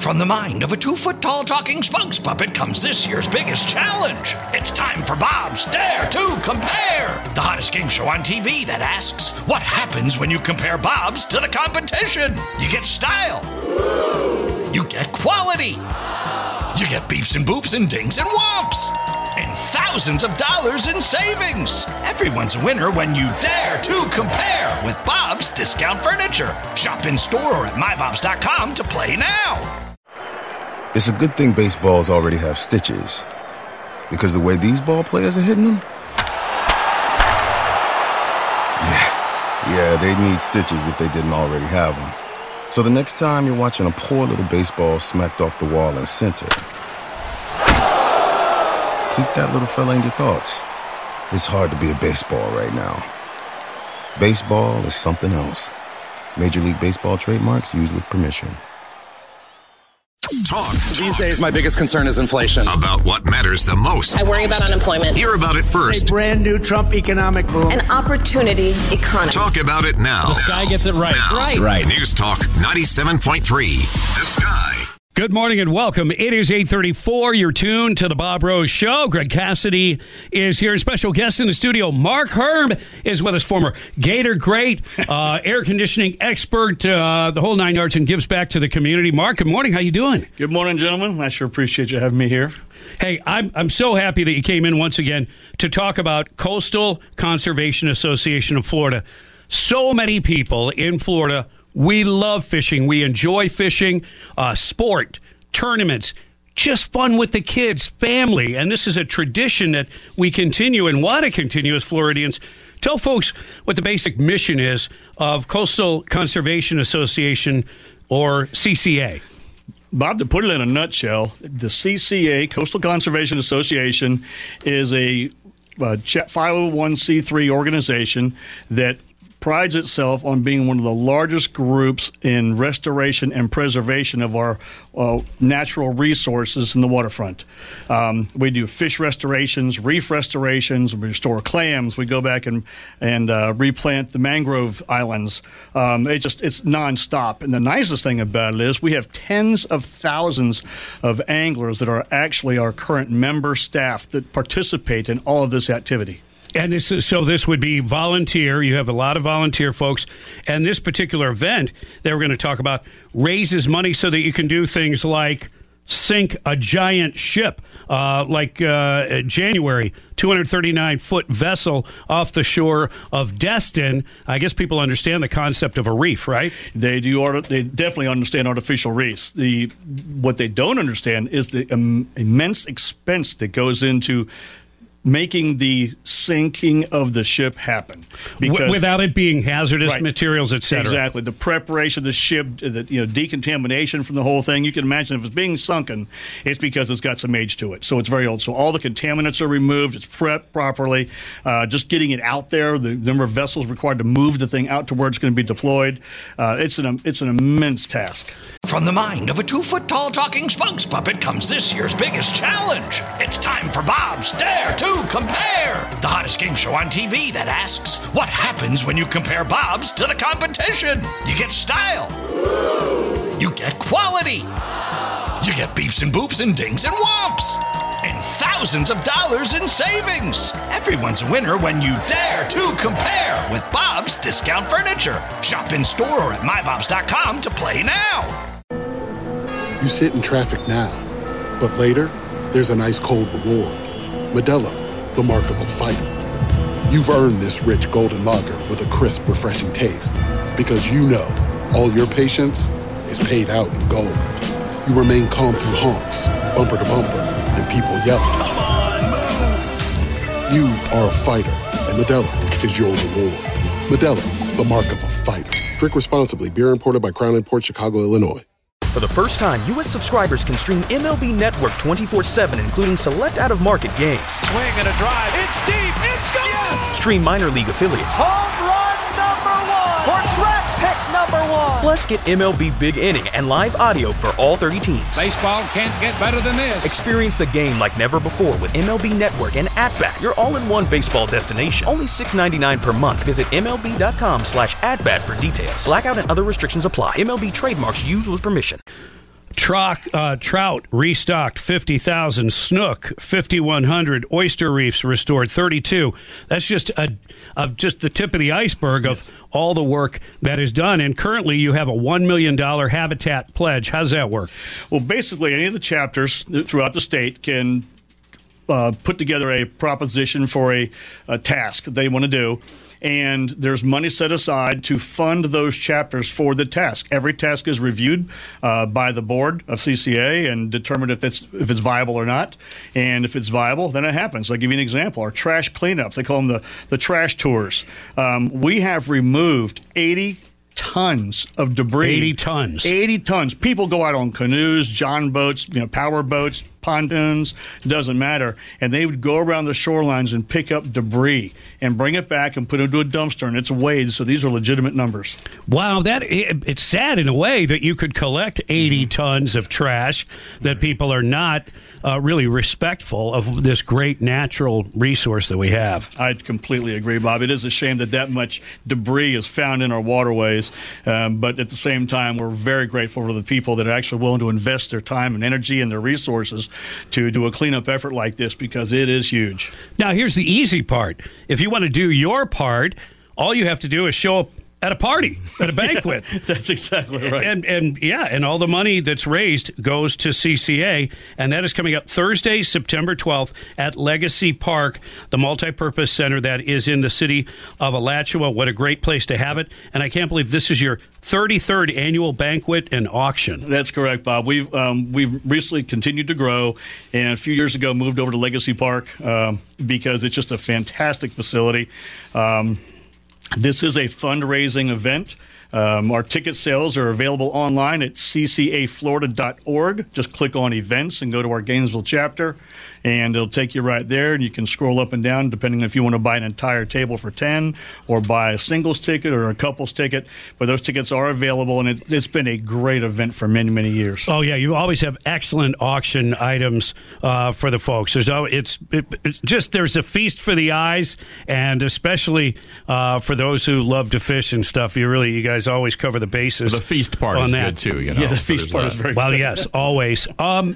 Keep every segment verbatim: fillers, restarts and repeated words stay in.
From the mind of a two-foot-tall talking spokes puppet comes this year's biggest challenge. It's time for Bob's Dare to Compare, the hottest game show on T V that asks, what happens when you compare Bobs to the competition? You get style. You get quality. You get beeps and boops and dings and whomps. And thousands of dollars in savings. Everyone's a winner when you dare to compare with Bob's Discount Furniture. Shop in store or at my bobs dot com to play now. It's a good thing baseballs already have stitches, because the way these ball players are hitting them, yeah, yeah, they'd need stitches if they didn't already have them. So the next time you're watching a poor little baseball smacked off the wall in center, keep that little fella in your thoughts. It's hard to be a baseball right now. Baseball is something else. Major League Baseball trademarks used with permission. Talk. These days, my biggest concern is inflation. About what matters the most. I worry about unemployment. Hear about it first. A brand new Trump economic boom. An opportunity economy. Talk about it now. The Sky gets it right. Now. Right. Right. News Talk ninety-seven point three. The Sky. Good morning and welcome. It is eight thirty-four. You're tuned to the Bob Rose Show. Greg Cassidy is here. Special guest in the studio, Mark Herb, is with us, former Gator great, uh, air conditioning expert, uh, the whole nine yards, and gives back to the community. Mark, good morning. How you doing? Good morning, gentlemen. I sure appreciate you having me here. Hey, I'm I'm so happy that you came in once again to talk about Coastal Conservation Association of Florida. So many people in Florida, we love fishing. We enjoy fishing, uh, sport, tournaments, just fun with the kids, family. And this is a tradition that we continue and want to continue as Floridians. Tell folks what the basic mission is of Coastal Conservation Association, or C C A. Bob, to put it in a nutshell, the C C A, Coastal Conservation Association, is a uh, five oh one c three organization that prides itself on being one of the largest groups in restoration and preservation of our uh, natural resources in the waterfront. Um, we do fish restorations, reef restorations, we restore clams, we go back and, and uh, replant the mangrove islands. Um, it just it's nonstop. And the nicest thing about it is we have tens of thousands of anglers that are actually our current member staff that participate in all of this activity. And this is, so this would be volunteer. You have a lot of volunteer folks. And this particular event that we're going to talk about raises money so that you can do things like sink a giant ship, uh, like uh, January, two hundred thirty-nine foot vessel off the shore of Destin. I guess people understand the concept of a reef, right? They do. They definitely understand artificial reefs. The what they don't understand is the um, immense expense that goes into making the sinking of the ship happen, because, without it being hazardous right, materials, et cetera. Exactly. The preparation of the ship, the you know decontamination from the whole thing. You can imagine if it's being sunken, it's because it's got some age to it. So it's very old. So all the contaminants are removed. It's prepped properly. Uh, just getting it out there, the number of vessels required to move the thing out to where it's going to be deployed. Uh, it's an it's an immense task. From the mind of a two-foot-tall talking spokes puppet comes this year's biggest challenge. It's time for Bob's Dare to Compare, the hottest game show on T V that asks, what happens when you compare Bobs to the competition? You get style. You get quality. You get beeps and boops and dings and whomps. And thousands of dollars in savings. Everyone's a winner when you dare to compare with Bob's Discount Furniture. Shop in store or at my bobs dot com to play now. You sit in traffic now, but later, there's an ice-cold reward. Modelo, the mark of a fighter. You've earned this rich golden lager with a crisp, refreshing taste. Because you know, all your patience is paid out in gold. You remain calm through honks, bumper to bumper, and people yelling. Come on, move! You are a fighter, and Modelo is your reward. Modelo, the mark of a fighter. Drink responsibly. Beer imported by Crown Imports, Chicago, Illinois. For the first time, U S subscribers can stream M L B Network twenty-four seven, including select out-of-market games. Swing and a drive. It's deep. It's gone. Yes! Stream minor league affiliates. Home run number one. For draft pick number one. Plus, get M L B Big Inning and live audio for all thirty teams. Baseball can't get better than this. Experience the game like never before with M L B Network and At-Bat, your all-in-one baseball destination. Only six ninety-nine per month. Visit MLB.com slash at-bat for details. Blackout and other restrictions apply. M L B trademarks used with permission. Troc, uh, trout restocked fifty thousand, snook fifty-one hundred, oyster reefs restored thirty-two. That's just a, a just the tip of the iceberg of all the work that is done. And currently you have a one million dollars habitat pledge. How does that work? Well, basically any of the chapters throughout the state can uh, put together a proposition for a, a task they want to do. And there's money set aside to fund those chapters for the task. Every task is reviewed uh, by the board of C C A and determined if it's if it's viable or not. And if it's viable, then it happens. I'll give you an example. Our trash cleanups, they call them the, the trash tours. Um, we have removed eighty tons of debris. eighty tons. eighty tons. People go out on canoes, john boats, you know, power boats, pontoons, it doesn't matter. And they would go around the shorelines and pick up debris and bring it back and put it into a dumpster, and it's weighed. So these are legitimate numbers. Wow, that it, it's sad in a way that you could collect eighty tons of trash, that people are not uh, really respectful of this great natural resource that we have. I completely agree, Bob. It is a shame that that much debris is found in our waterways, um, but at the same time, we're very grateful for the people that are actually willing to invest their time and energy and their resources to do a cleanup effort like this, because it is huge. Now, here's the easy part. If you want to do your part, all you have to do is show up at a party, at a banquet. Yeah, that's exactly right. And, and yeah, and all the money that's raised goes to C C A, and that is coming up Thursday, September twelfth at Legacy Park, the multipurpose center that is in the city of Alachua. What a great place to have it. And I can't believe this is your thirty-third annual banquet and auction. That's correct, Bob. We've um, we've recently continued to grow, and a few years ago moved over to Legacy Park um, because it's just a fantastic facility. Um, This is a fundraising event. Um, our ticket sales are available online at c c a florida dot org. Just click on events and go to our Gainesville chapter, and it'll take you right there. And you can scroll up and down depending if you want to buy an entire table for ten or buy a singles ticket or a couples ticket. But those tickets are available, and it, it's been a great event for many, many years. Oh yeah, you always have excellent auction items uh, for the folks. There's always, it's, it, it's just there's a feast for the eyes, and especially uh, for those who love to fish and stuff. You really, you guys always cover the bases. The feast part on is that. good too. You know? Yeah, the so feast part that. is very well, good. yes, always. Um,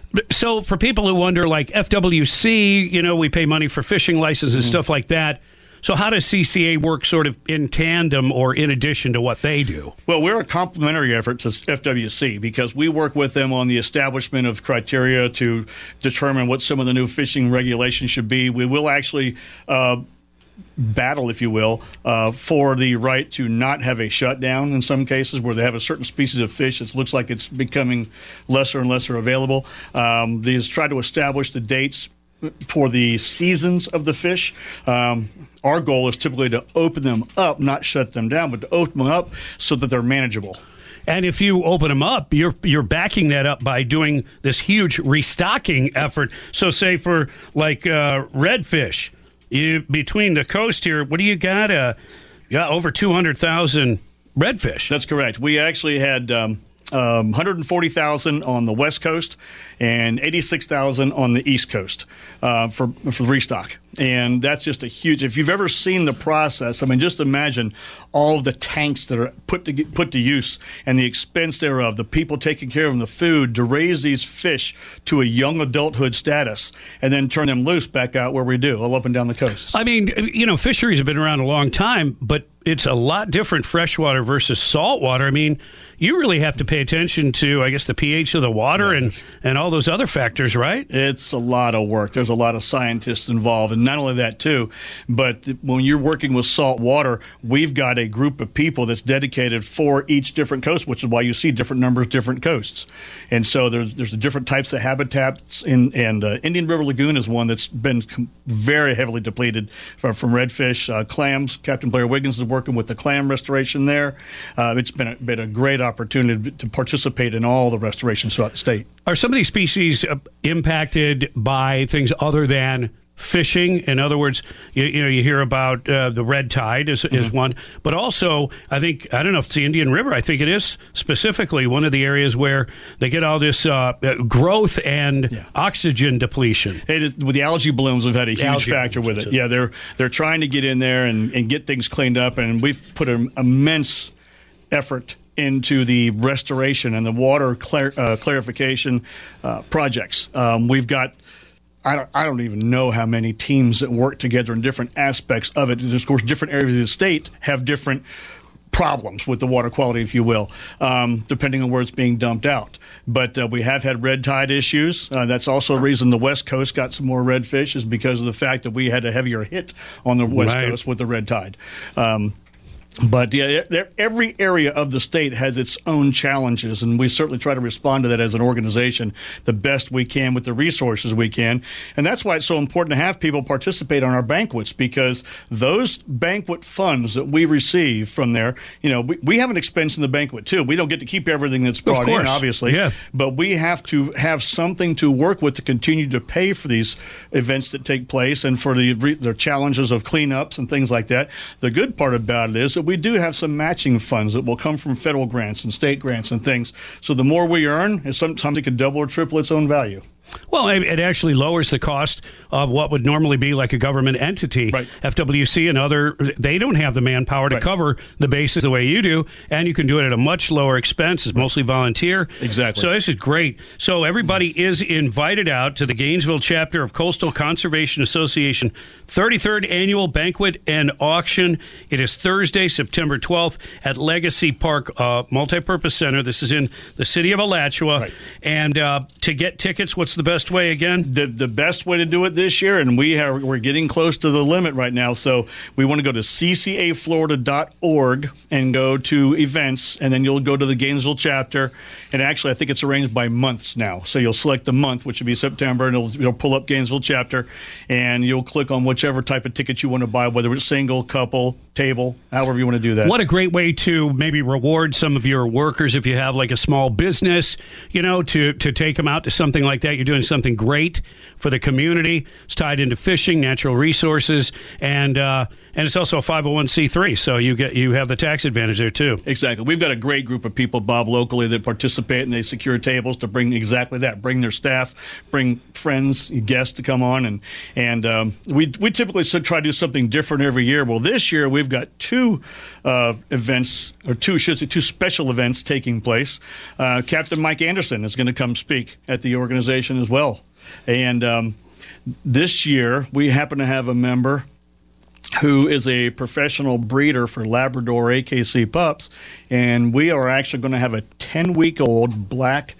so for people who wonder, like F W C, you know, we pay money for fishing licenses and mm-hmm. stuff like that. So how does C C A work sort of in tandem or in addition to what they do? Well, we're a complementary effort to F W C because we work with them on the establishment of criteria to determine what some of the new fishing regulations should be. We will actually uh, battle, if you will, uh, for the right to not have a shutdown in some cases where they have a certain species of fish that looks like it's becoming lesser and lesser available. Um, these try to establish the dates for the seasons of the fish. Um, our goal is typically to open them up, not shut them down, but to open them up so that they're manageable. And if you open them up, you're you're backing that up by doing this huge restocking effort. So say for like uh, redfish, you between the coast here, what do you got? Uh, yeah, over two hundred thousand redfish. That's correct. We actually had um, um, one hundred forty thousand on the West Coast and eighty-six thousand on the East Coast uh, for for the restock. And that's just a huge. If you've ever seen the process, I mean, just imagine all of the tanks that are put to get, put to use and the expense thereof, the people taking care of them, the food to raise these fish to a young adulthood status, and then turn them loose back out where we do, all up and down the coast. I mean, you know, fisheries have been around a long time, but it's a lot different freshwater versus saltwater. I mean, you really have to pay attention to, I guess, the pH of the water yeah. and, and all those other factors, right? It's a lot of work. There's a lot of scientists involved, and not only that, too, but when you're working with salt water, we've got a group of people that's dedicated for each different coast, which is why you see different numbers, different coasts. And so there's there's different types of habitats, in, and uh, Indian River Lagoon is one that's been com- very heavily depleted from, from redfish. Uh, clams, Captain Blair Wiggins is working with the clam restoration there. Uh, it's been a, been a great opportunity to participate in all the restorations throughout the state. Are some of these species uh, impacted by things other than fishing? In other words, you, you know, you hear about uh, the red tide is, mm-hmm. is one, but also I think, I don't know if it's the Indian River, I think it is specifically one of the areas where they get all this uh, growth and yeah. oxygen depletion. It is, with the algae blooms, we've had a huge algae factor with it. Too. Yeah, they're they're trying to get in there and, and get things cleaned up, and we've put an immense effort into the restoration and the water clar- uh, clarification uh, projects. Um, we've got, I don't, I don't even know how many teams that work together in different aspects of it. And of course, different areas of the state have different problems with the water quality, if you will, um, depending on where it's being dumped out. But uh, we have had red tide issues. Uh, that's also a reason the West Coast got some more redfish, is because of the fact that we had a heavier hit on the West Right. Coast with the red tide. Um, But yeah, every area of the state has its own challenges, and we certainly try to respond to that as an organization the best we can with the resources we can. And that's why it's so important to have people participate on our banquets, because those banquet funds that we receive from there, you know, we, we have an expense in the banquet too. We don't get to keep everything that's brought in, obviously, yeah. but we have to have something to work with to continue to pay for these events that take place and for the, the challenges of cleanups and things like that. The good part about it is that we do have some matching funds that will come from federal grants and state grants and things. So the more we earn, sometimes it can double or triple its own value. Well, it actually lowers the cost of what would normally be like a government entity. Right. F W C and other, they don't have the manpower to Right. cover the bases the way you do, and you can do it at a much lower expense. It's mostly volunteer. Exactly. So this is great. So everybody is invited out to the Gainesville chapter of Coastal Conservation Association thirty-third Annual Banquet and Auction. It is Thursday, September twelfth at Legacy Park uh, Multipurpose Center. This is in the city of Alachua. Right. And uh, to get tickets, what's the best way again? The the best way to do it this year, and we have, we're getting close to the limit right now, so we want to go to c c a florida dot org and go to events, and then you'll go to the Gainesville chapter, and actually I think it's arranged by months now, so you'll select the month, which would be September, and it'll, it'll pull up Gainesville chapter, and you'll click on whichever type of ticket you want to buy, whether it's single, couple, table, however you want to do that. What a great way to maybe reward some of your workers if you have like a small business, you know, to, to take them out to something like that. You're doing something great for the community. It's tied into fishing, natural resources, and uh, and it's also a five oh one c three, so you get you have the tax advantage there too. Exactly. We've got a great group of people, Bob, locally that participate, and they secure tables to bring exactly that, bring their staff, bring friends, guests to come on, and and um, we we typically try to do something different every year. Well, this year we've got two uh, events, or two, should say, two special events taking place. Uh, Captain Mike Anderson is going to come speak at the organization as well. And um, this year, we happen to have a member who is a professional breeder for Labrador A K C pups, and we are actually going to have a ten-week-old black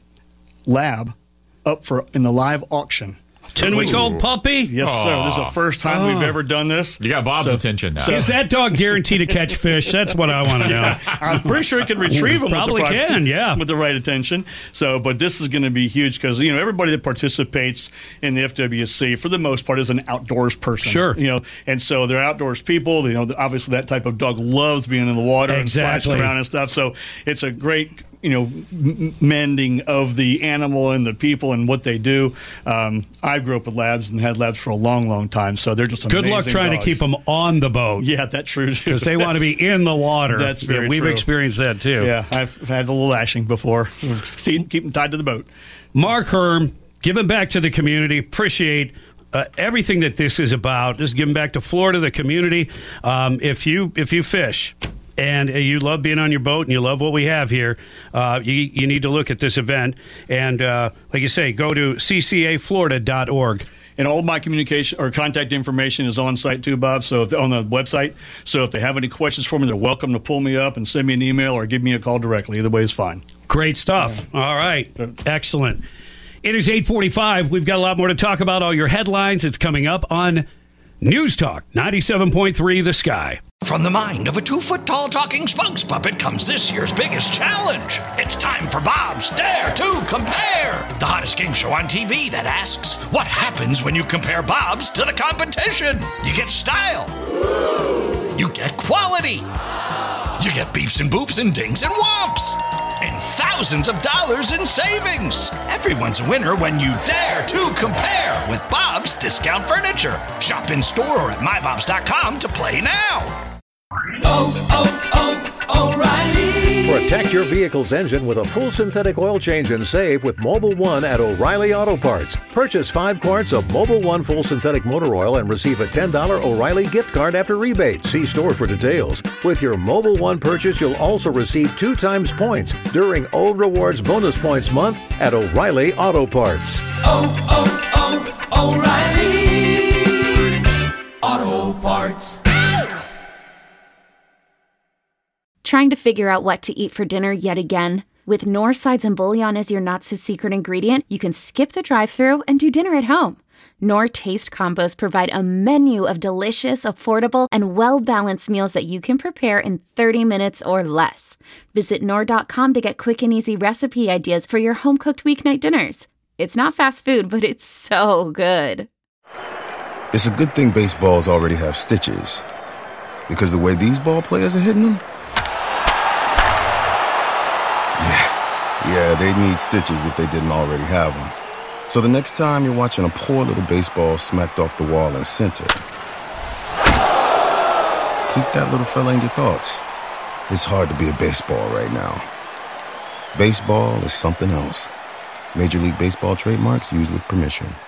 lab up for in the live auction. ten-week-old puppy? Yes, Aww. sir. This is the first time Oh. we've ever done this. You got Bob's So- attention now. so- Is that dog guaranteed to catch fish? That's what I want to know. I'm pretty sure it can retrieve them. Probably with the right, can, yeah. with the right attention. So, but this is going to be huge because you know everybody that participates in the F W C for the most part is an outdoors person. Sure. You know, and so they're outdoors people. You know, obviously that type of dog loves being in the water Exactly. and splashing around and stuff. So it's a great, you know, m- mending of the animal and the people and what they do. Um, I grew up with labs and had labs for a long, long time, so they're just Good amazing luck trying dogs. to keep them on the boat. Yeah, that's true too. Because they want to be in the water. That's very yeah, We've true. experienced that too. Yeah, I've had a little lashing before. keep, keep them tied to the boat. Mark Herm, giving back to the community. Appreciate uh, everything that this is about. Just giving back to Florida, the community. Um, if you if you fish and you love being on your boat and you love what we have here, uh, you you need to look at this event. And uh, like you say, go to c c a florida dot org. And all of my communication or contact information is on site too, Bob. So if on the website. So if they have any questions for me, they're welcome to pull me up and send me an email or give me a call directly. Either way is fine. Great stuff. All right. Excellent. It is eight forty-five. We've got a lot more to talk about. All your headlines. It's coming up on News Talk ninety-seven point three The Sky. From the mind of a two-foot-tall talking spokes puppet comes this year's biggest challenge. It's time for Bob's Dare to Compare, the hottest game show on T V that asks, what happens when you compare Bob's to the competition? You get style. You get quality. You get beeps and boops and dings and whomps. And thousands of dollars in savings. Everyone's a winner when you dare to compare with Bob's Discount Furniture. Shop in store or at my bobs dot com to play now. Oh, oh, oh, O'Reilly. Protect your vehicle's engine with a full synthetic oil change and save with Mobil one at O'Reilly Auto Parts. Purchase five quarts of Mobil one full synthetic motor oil and receive a ten dollars O'Reilly gift card after rebate. See store for details. With your Mobil one purchase, you'll also receive two times points during O Rewards Bonus Points Month at O'Reilly Auto Parts. Oh, oh, oh, O'Reilly Auto Parts. Trying to figure out what to eat for dinner yet again? With Knorr sides and bouillon as your not-so-secret ingredient, you can skip the drive-thru and do dinner at home. Knorr Taste Combos provide a menu of delicious, affordable, and well-balanced meals that you can prepare in thirty minutes or less. Visit Knorr dot com to get quick and easy recipe ideas for your home-cooked weeknight dinners. It's not fast food, but it's so good. It's a good thing baseballs already have stitches. Because the way these ball players are hitting them, yeah, they'd need stitches if they didn't already have them. So the next time you're watching a poor little baseball smacked off the wall in center, keep that little fella in your thoughts. It's hard to be a baseball right now. Baseball is something else. Major League Baseball trademarks used with permission.